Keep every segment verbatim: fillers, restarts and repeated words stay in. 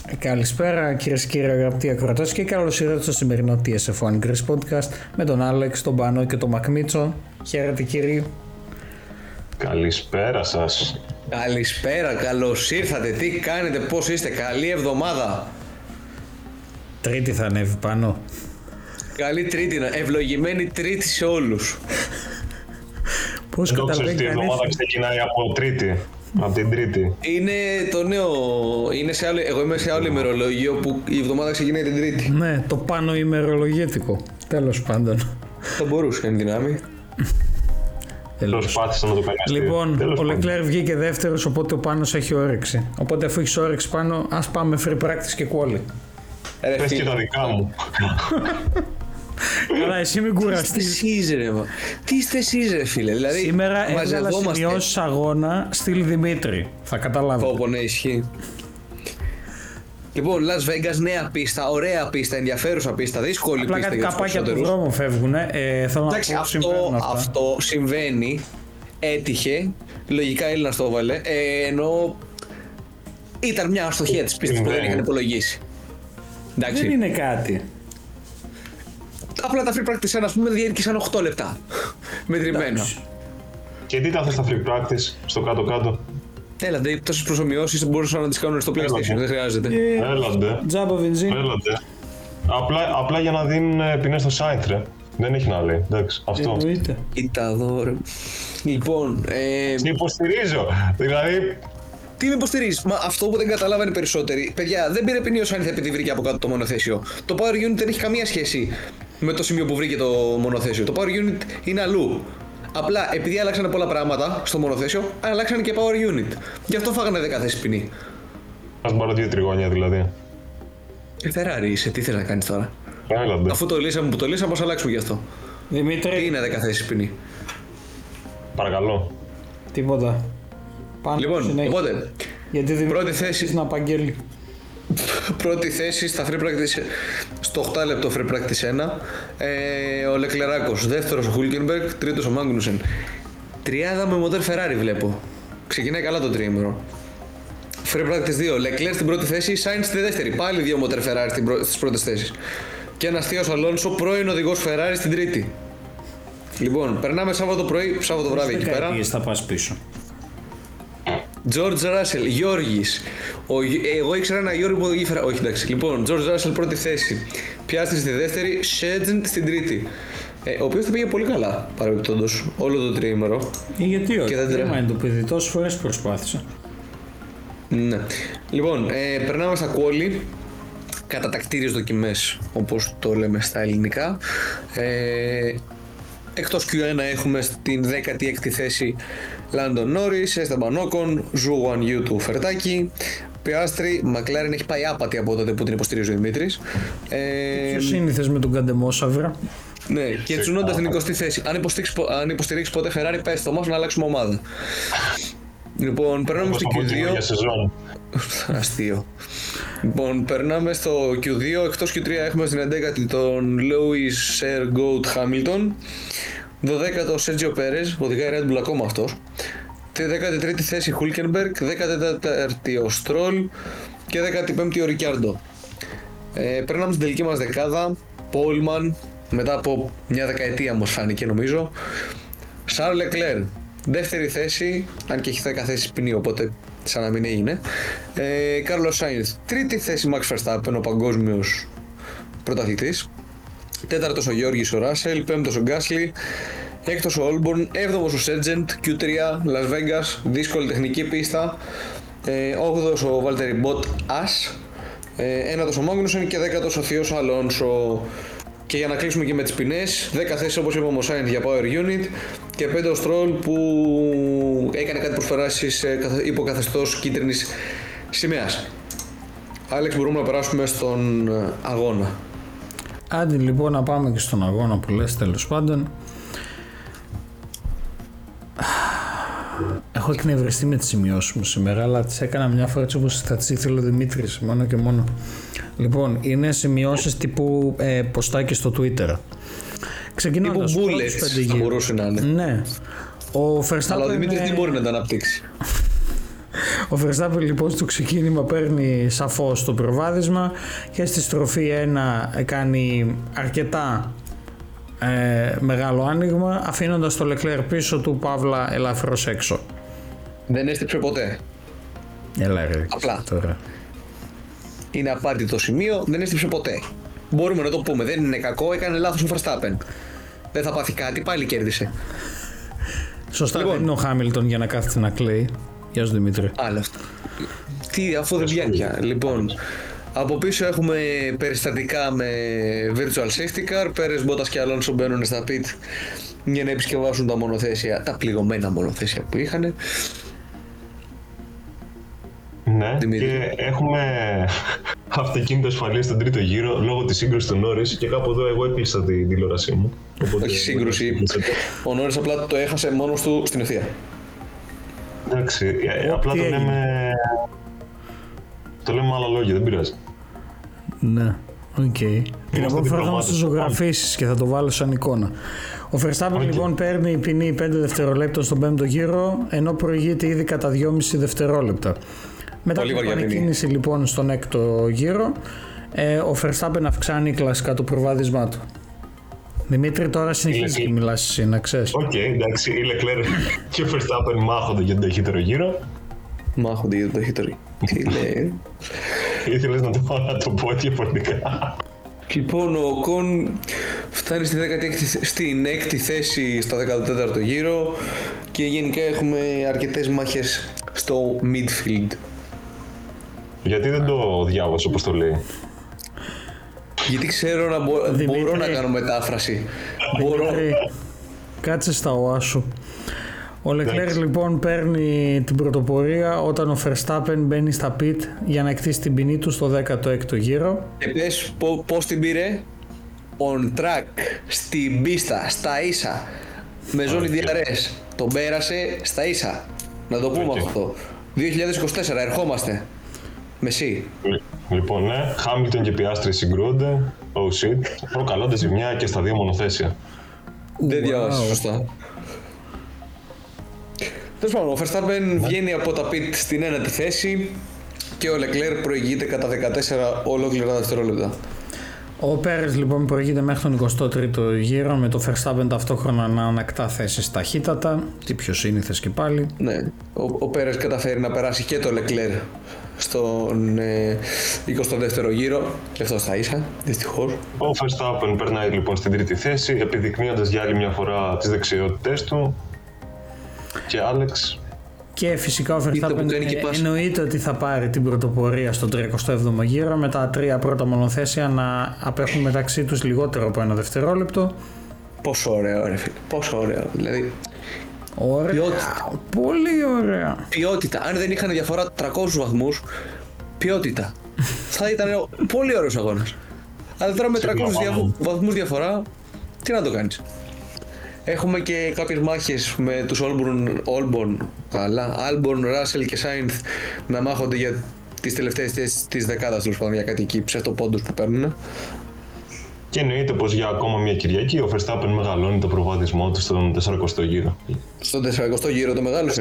Καλησπέρα κυρίες και κύριοι αγαπητοί ακροατές και καλώς ήρθατε στο σημερινό τι ες εφ One Greece Podcast με τον Άλεξ, τον Πάνο και τον Μακμίτσο. Χαίρετε κύριοι. Καλησπέρα σας. Καλησπέρα, καλώς ήρθατε. Τι κάνετε, πώς είστε, καλή εβδομάδα. Τρίτη θα ανέβει πάνω. Καλή Τρίτη, ευλογημένη Τρίτη σε όλους. Πώς καταλαβαίνει κανείς. Η εβδομάδα ξεκινάει από Τρίτη. Από την Τρίτη. Είναι το νέο. Είναι σε άλλο, εγώ είμαι σε άλλο ημερολόγιο που η εβδομάδα ξεκινάει την Τρίτη. Ναι, το πάνω ημερολογέτικο. Τέλος πάντων. Θα μπορούσε εν δυνάμει. Προσπάθησα να το περάσει. Λοιπόν, ο Λεκλέρ βγήκε δεύτερος, οπότε ο Πάνος έχει όρεξη. Οπότε αφού έχεις όρεξη πάνω, ας πάμε free practice και quali. Πες και τα δικά μου. Αλλά εσύ μην κουραστείς. Τι είστε εσείς ρε, τι είστε εσείς ρε φίλε. Δηλαδή, σήμερα έβγαλα σημειώσεις αγώνα στυλ Δημήτρη. Θα καταλάβω. Πω πω ναι, ισχύει. Λοιπόν, Las Vegas, νέα πίστα, ωραία πίστα, ενδιαφέρουσα πίστα, δύσκολη απλά πίστα. Απλά κάτι καπάκια από τον δρόμο φεύγουν. Ε, θέλω Εντάξει, να πω, αυτό, αυτά. αυτό συμβαίνει, έτυχε, λογικά Έλληνας το έβαλε, ε, ενώ ήταν μια αστοχία της πίστας που δεν είχαν υπολογίσει. Εντάξει. Δεν είναι κάτι. Απλά τα free practice ένα, ας πούμε, διήρκησαν οκτώ λεπτά. Μετρημένα. Και τι τα θες τα free practice στο κάτω-κάτω. Έλαντε, τόσες προσομοιώσεις μπορούσαν να τις κάνουν στο PlayStation, δεν χρειάζεται. Ε, Έλαντε. Τζάμπα βενζίνη. Έλαντε. Απλά, απλά για να δίνουν ποινές στο site, ρε. Δεν έχει να λέει. Εντάξει, αυτό. Εννοείται. Κοίτα εδώ, ρε. Λοιπόν, ε... Τι υποστηρίζω. Δηλαδή. Τι με υποστηρίζεις, μα αυτό που δεν καταλάβανε περισσότεροι. Παιδιά, δεν πήρε ποινή ο Σάινθ επειδή βρήκε από κάτω το μονοθέσιο. Το Power Unit δεν έχει καμία σχέση με το σημείο που βρήκε το μονοθέσιο. Το Power Unit είναι αλλού. Απλά επειδή άλλαξαν πολλά πράγματα στο μονοθέσιο, αλλάξαν και Power Unit. Γι' αυτό φάγανε δέκα θέσεις ποινή. Ας πάρω δύο τριγώνια δηλαδή. Ε, Ferrari είσαι, τι θες να κάνεις τώρα. Έλαντε. Αφού το λύσαμε που το λύσαμε, πώς αλλάξουμε γι' αυτό. Δημήτρη. Τι είναι δέκα θέσεις ποινή. Παρακαλώ. Τίποτα. Πάνω Λοιπόν, συνέχεια. οπότε, γιατί δεν πρώτη θέση. να απαγγέλει. Πρώτη θέση στα free practice, στο οκτώ λεπτό free practice ένα, ε, ο Λεκλεράκος, δεύτερος ο Χούλκενμπεργκ, τρίτος ο Μάγνουσεν. Τριάδα με μοτέρ Ferrari βλέπω. Ξεκινάει καλά το τριήμερο. Free practice δύο, Leclerc στην πρώτη θέση, Sainz στη δεύτερη. Πάλι δύο μοτέρ Ferrari στις πρώτες θέσεις. Και ένας θείος Αλόνσο, πρώην οδηγός Ferrari στην τρίτη. Λοιπόν, περνάμε Σάββατο πρωί, Σάββατο βράδυ εκεί πέρα. Θα πας πίσω. George Russell, Γιώργης. Ο, εγώ ήξερα ένα Γιώργη που οδηγεί Ferrari. Όχι, εντάξει. Λοιπόν, George Russell πρώτη θέση. Πιάστρι στη δεύτερη, Sargent στην τρίτη. Ε, ο οποίος θα πήγε πολύ καλά παρεμπιπτόντως όλο το τριήμερο. Ή γιατί όχι. δεν δεν είναι το παιδί, τόσες φορές προσπάθησα. Ναι. Λοιπόν, ε, περνάμε στα quali. Κατατακτήριες δοκιμές, όπως το λέμε στα ελληνικά. Ε, Εκτός κιου ένα έχουμε στην δέκατη έκτη θέση Lando Norris, Esteban Ocon, Zhou Guanyu του Φερτάκη, Piastri, McLaren έχει πάει άπατη από τότε που την υποστηρίζει ο Δημήτρης. Ε, Ποιος σύνηθες με τον Καντεμόσαυρα. Ναι, και Tsunoda στην εικοστή θέση. Αν υποστηρίξεις, αν υποστηρίξεις ποτέ Ferrari, πες το μας να αλλάξουμε ομάδα. Λοιπόν, περνάμε στο κιου δύο. Αστείο. Λοιπόν, περνάμε στο κιου δύο. Εκτός κιου τρία έχουμε στην έντεκατη τον Lewis Sir Goat Hamilton. δωδέκατο Sergio Perez, οδηγάει Red Bull ακόμα αυτός. Τη δέκατη τρίτη θέση Hulkenberg, δέκατη τέταρτη ο Stroll και δέκατη πέμπτη ο Ricciardo. Ε, περνάμε στην τελική μας δεκάδα. Poleman, μετά από μια δεκαετία μας φάνηκε νομίζω. Charles Leclerc, δεύτερη θέση, αν και έχει δέκα θέσεις ποινή, οπότε σαν να μην έγινε. Ε, Carlos Sainz, τρίτη θέση Max Verstappen, ο παγκόσμιος πρωταθλητής. Τέταρτος ο Γιώργης ο Russell, πέμπτος ο Gasly, έκτος ο Olborn, έβδομος ο Sargent, κιου τρία, Las Vegas, δύσκολη τεχνική πίστα, ε, όγδοος ο Valtteri Bottas, ε, ένατος ο Magnussen και δέκατος ο θείος ο Alonso. Και για να κλείσουμε και με τις ποινές, δέκα θέσεις όπως είπαμε ο Sainz για Power Unit και πέντε ο Stroll που έκανε κάτι προσπεράσεις σε υποκαθεστώς κίτρινης σημαίας. Άλεξ, μπορούμε να περάσουμε στον αγώνα. Άντε λοιπόν να πάμε και στον αγώνα που λες, τέλος πάντων. Έχω εκνευριστεί με τις σημειώσεις μου σήμερα, αλλά τις έκανα μια φορά έτσι όπως θα τις ήθελε ο Δημήτρης, μόνο και μόνο. Λοιπόν, είναι σημειώσεις τύπου ε, ποστάκι στο Twitter. Ξεκινώντας. Τύπου bullets θα μπορούσε να είναι. Ναι. Ο Verstappen, αλλά ο Δημήτρης δεν μπορεί να τα αναπτύξει. Ο Ο Verstappen λοιπόν στο ξεκίνημα παίρνει σαφώς το προβάδισμα και στη στροφή ένα κάνει αρκετά ε, μεγάλο άνοιγμα, αφήνοντας το Leclerc πίσω του, παύλα ελαφρώς έξω. Δεν έστριψε ποτέ. Έλα ρε, απλά τώρα. Είναι απάντητο το σημείο, δεν έστριψε ποτέ. Μπορούμε να το πούμε, δεν είναι κακό, έκανε λάθος ο Verstappen. Δεν θα πάθει κάτι, πάλι κέρδισε. Σωστά, λοιπόν, δεν είναι ο Χάμιλτον για να κάθεται να κλαίει. Γεια σου Δημήτρη. Άλλο αυτό. Τι, αφού δεν βγαίνει πια. Λοιπόν, από πίσω έχουμε περιστατικά με virtual safety car. Πέρες, Μπότας και Αλόνσο μπαίνουν στα pit για να επισκευάσουν τα μονοθέσια, τα πληγωμένα μονοθέσια που είχαν. Ναι, Δημήτρη. Και έχουμε αυτοκίνητο ασφαλείας στον τρίτο γύρο λόγω της σύγκρουσης του Νόρις και κάπου εδώ εγώ έκλεισα την τηλεόρασή μου. Οπότε όχι σύγκρουση. Ο Νόρις απλά το έχασε μόνος του στην ευθεία. Εντάξει, απλά το λέμε. Το λέμε με άλλα λόγια, δεν πειράζει. Ναι, οκ. Okay. Την επόμενη φορά θα μας το ζωγραφίσεις και θα το βάλω σαν εικόνα. Ο Verstappen okay. λοιπόν παίρνει ποινή πέντε δευτερολέπτων στον πέμπτο γύρο, ενώ προηγείται ήδη κατά δυόμισι δευτερόλεπτα. Μετά την επανεκκίνηση λοιπόν στον έκτο γύρο, ε, ο Verstappen αυξάνει κλασικά το προβάδισμά του. Δημήτρη, τώρα συνεχίζει και μιλάς εσύ, να ξέρεις. Οκ, okay, εντάξει, η Leclerc και ο Verstappen μάχονται για τον ταχύτερο γύρο. Μάχονται για τον ταχύτερο γύρο. Τι λέει. Ήθελες να το, να το πω διαφορετικά. Λοιπόν, ο Κον φτάνει στη δέκατη έκτη, στην έκτη θέση στο δέκατο τέταρτο γύρο και γενικά έχουμε αρκετές μάχες στο midfield. Γιατί δεν το διάβασα όπως το λέει? Γιατί ξέρω να μπο... μπορώ να κάνω μετάφραση. Μπορώ. Κάτσε στα οά σου. Ο Leclerc λοιπόν παίρνει την πρωτοπορία όταν ο Verstappen μπαίνει στα pit για να εκτίσει την ποινή του στο δέκατο έκτο γύρο. Και πες πώς την πήρε? On track, στην πίστα, στα ίσα, με ζώνη ντι αρ ες. Τον πέρασε στα ίσα. Να το πούμε okay. αυτό. δύο χιλιάδες είκοσι τέσσερα ερχόμαστε. Μεσί. Λοιπόν, ναι, Χάμιλτον και Πιάστρι συγκρούονται. Oh shit. Προκαλώντας ζημιά και στα δύο μονοθέσια. Δεν wow. διάβασα σωστά. Τέλος πάντων, ο Verstappen βγαίνει από τα pit στην ένατη θέση και ο Leclerc προηγείται κατά δεκατέσσερα ολόκληρα δευτερόλεπτα. Ο Πέρες λοιπόν προηγείται μέχρι τον εικοστό τρίτο γύρο με το Verstappen ταυτόχρονα να ανακτά θέσεις ταχύτατα. Τι πιο σύνηθες και πάλι. Ναι, ο, ο Πέρες καταφέρει να περάσει και το Leclerc στον ε, εικοστό δεύτερο γύρο και αυτό στα ίσα, δυστυχώς. Ο Verstappen περνάει λοιπόν στην τρίτη θέση, επιδεικνύοντας για άλλη μια φορά τις δεξιότητές του. Και Άλεξ. Και φυσικά ο Verstappen εννοείται ότι θα πάρει την πρωτοπορία στον τριακοστό έβδομο γύρο με τα τρία πρώτα μονοθέσια να απέχουν μεταξύ τους λιγότερο από ένα δευτερόλεπτο. Πόσο ωραίο ρε φίλε, πόσο ωραίο, δηλαδή. Ωραία, ποιότητα. Πολύ ωραία. Ποιότητα, αν δεν είχαν διαφορά τριακόσιους βαθμούς, ποιότητα. Θα ήταν πολύ ωραίος αγώνας. Αλλά τώρα με τριακόσιους βαθμούς διαφορά, τι να το κάνεις. Έχουμε και κάποιες μάχες με τους Albon, καλά, Albon, Russell και Sainz να μάχονται για τις τελευταίες θέσεις της δεκάδας, τέλος πάντων, για κάτι εκεί ψευτοπόντους που παίρνουν. Και εννοείται πως για ακόμα μια Κυριακή ο Verstappen μεγαλώνει το προβάδισμό του στον τεσσαρακοστό γύρο. Στον τεσσαρακοστό γύρο το μεγάλωσε.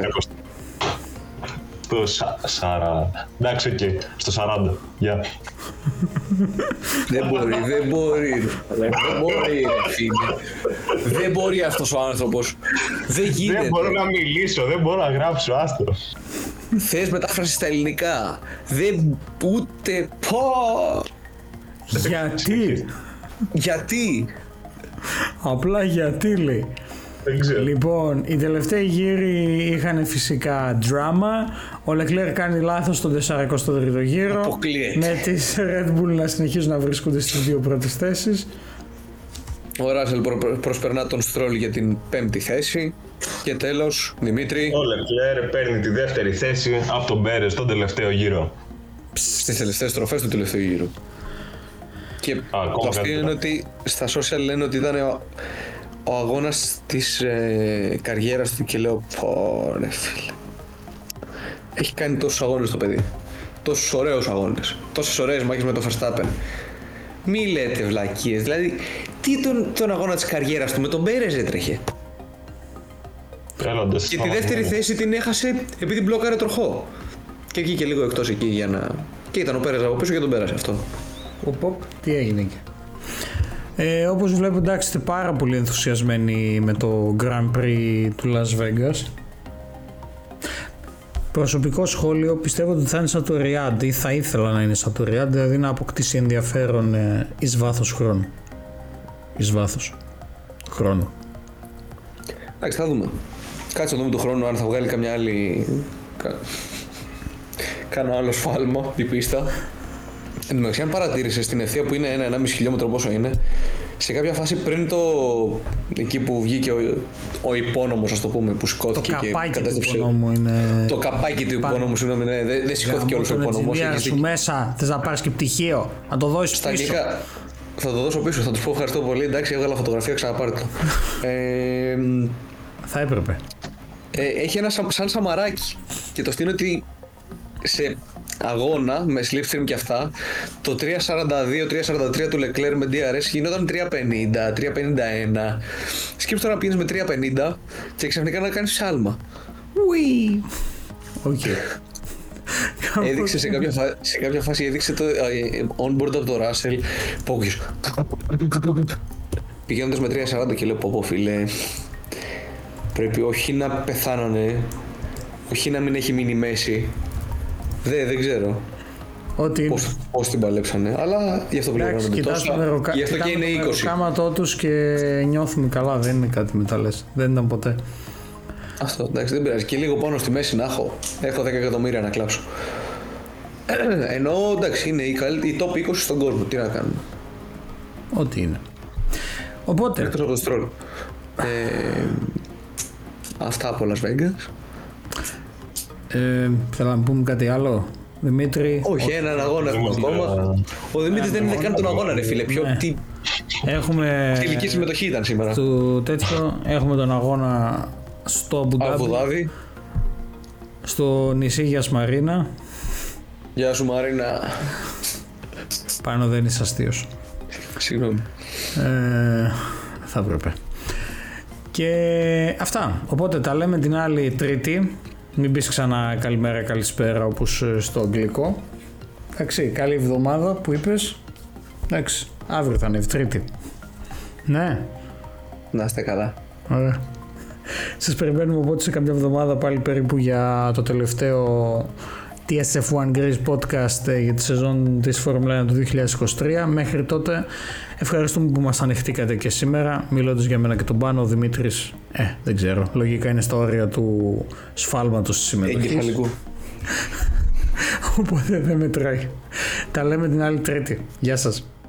Στο σαράντα. Εντάξει, οκ, okay. Στο σαράντα. Γεια. Yeah. Δεν μπορεί, δεν μπορεί. Δεν μπορεί, φίλε. Δεν μπορεί αυτός ο άνθρωπος. Δεν γίνεται. Δεν μπορώ να μιλήσω, δεν μπορώ να γράψω, άστο. Θες μετάφραση στα ελληνικά. Δεν ούτε πω. Γιατί. Γιατί. Απλά γιατί λέει. Λοιπόν, οι τελευταίοι γύροι είχαν φυσικά drama. Ο Leclerc κάνει λάθος στον τεσσαρακοστό τρίτο γύρο. Αποκλείεται. Με τις Red Bull να συνεχίζουν να βρίσκονται στις δύο πρώτες θέσεις. Ο Russell προ- προσπερνά τον Stroll για την πέμπτη θέση. Και τέλος, Δημήτρη. Ο Leclerc παίρνει τη δεύτερη θέση από τον Perez στον τελευταίο γύρο. Στις τελευταίες στροφές του τελευταίου γύρου. Και το αστείο είναι ότι στα social λένε ότι ήταν ο, ο αγώνας της ε, καριέρας του και λέω πω ρε φίλε. Έχει κάνει τόσους αγώνες το παιδί. Τόσους ωραίους αγώνες. Τόσες ωραίες μάχες με το Verstappen. Μη λέτε βλακίες. Δηλαδή, τι τον, τον αγώνα της καριέρας του με τον Perez έτρεχε. Έλαντες, και τη δεύτερη θέση την έχασε επειδή μπλόκαρε τροχό. Και βγήκε λίγο εκτός εκεί για να. Και ήταν ο Πέρες από πίσω και τον πέρασε αυτό. Οπ, τι έγινε εκεί. Ε, όπως βλέπω, εντάξει, είστε πάρα πολύ ενθουσιασμένοι με το Grand Prix του Las Vegas. Προσωπικό σχόλιο, πιστεύω ότι θα είναι σαν το Riyadh ή θα ήθελα να είναι σαν το Riyadh, δηλαδή να αποκτήσει ενδιαφέρον ε, εις βάθος χρόνου. Εις βάθος χρόνου. Εντάξει, θα δούμε. Κάτσε να δούμε του χρόνου αν θα βγάλει καμιά άλλη. Κα... Κάνα άλλο σφάλμα, η πίστα. Εν τω μεταξύ, αν παρατήρησες στην ευθεία που είναι ένα ενάμιση χιλιόμετρο, πόσο είναι, σε κάποια φάση πριν το. Εκεί που βγήκε ο, ο υπόνομος, ας το πούμε, που σηκώθηκε το και κατέστρεψε. Το καπάκι του είναι. Το καπάκι του υπόνομου, συγγνώμη, ναι, δεν δε σηκώθηκε όλος ο υπόνομος. Δεν σου μέσα, θες να πάρεις και πτυχίο, να το δώσεις στα πίσω. αγγλικά, θα το δώσω πίσω, θα τους πω ευχαριστώ πολύ. Εντάξει, έβγαλα φωτογραφία, ξαναπάρτε το. ε, θα έπρεπε. Ε, έχει ένα σαν, σαν σαμαράκι και το αστείο είναι ότι σε αγώνα με slipstream και αυτά το τρία σαράντα δύο τρία σαράντα τρία του Leclerc με ντι αρ ες γινόταν τρία πενήντα τρία πενήντα ένα. Σκέψου τώρα να πηγαίνεις με τρία πενήντα και ξαφνικά να κάνεις σάλμα. Ουί. Οκ. Έδειξε σε κάποια, φα... σε κάποια φάση έδειξε το uh, onboard από το Russell πόκκιος πηγαίνοντας με τρία σαράντα και λέω πω πω φίλε, πρέπει όχι να πεθάνανε, όχι να μην έχει μείνει μέση. Δεν, δεν ξέρω Ό,τι πώς, πώς την παλέψανε, αλλά γι' αυτό πληρώνονται τόσα, μεροκα... γι' αυτό και είναι είκοσι. Κοιτάμε το τους και νιώθουμε καλά, δεν είναι κάτι με τα λες, δεν ήταν ποτέ. Αυτό, εντάξει, δεν πειράζει, και λίγο πάνω στη μέση να έχω, έχω δέκα εκατομμύρια να κλάψω. Ενώ εντάξει, είναι η, καλ... η top είκοσι στον κόσμο, τι να κάνουμε. Ό,τι είναι. Οπότε... Εκτός από το Stroll. Ε, αυτά από Las Vegas. Ε, θέλω να πούμε κάτι άλλο, Δημήτρη. Όχι, έναν αγώνα έχουμε ακόμα. Ο Δημήτρης δεν είδε καν τον αγώνα, ρε φίλε. Ποιο, ναι. τι. Έχουμε. Τι ηλική συμμετοχή ήταν σήμερα. Του τέτοιο, έχουμε τον αγώνα στο Αμπουδάμπι. Στο νησί Γιας Μαρίνα. Γεια σου Μαρίνα. Πάνω δεν είσαι αστείος. Συγγνώμη. Ε, θα έπρεπε. Και αυτά. Οπότε τα λέμε την άλλη Τρίτη. Μην πεις ξανά καλημέρα, καλησπέρα όπως στο αγγλικό. Εντάξει, καλή εβδομάδα που είπες. Εντάξει, αύριο θα είναι Τρίτη. Ναι. Να είστε καλά. Ωραία. Σας περιμένουμε οπότε σε κάποια εβδομάδα πάλι περίπου για το τελευταίο τι ες εφ ένα Greece podcast για τη σεζόν της Φόρμουλα ένα του δύο χιλιάδες είκοσι τρία. Μέχρι τότε ευχαριστούμε που μας ανοιχτήκατε και σήμερα. Μιλώντας για μένα και τον Πάνο, ο Δημήτρης, ε, δεν ξέρω, λογικά είναι στα όρια του σφάλματος της συμμετοχής. Εγκεφαλικού. Οπότε δεν μετράει. Τα λέμε την άλλη Τρίτη. Γεια σας.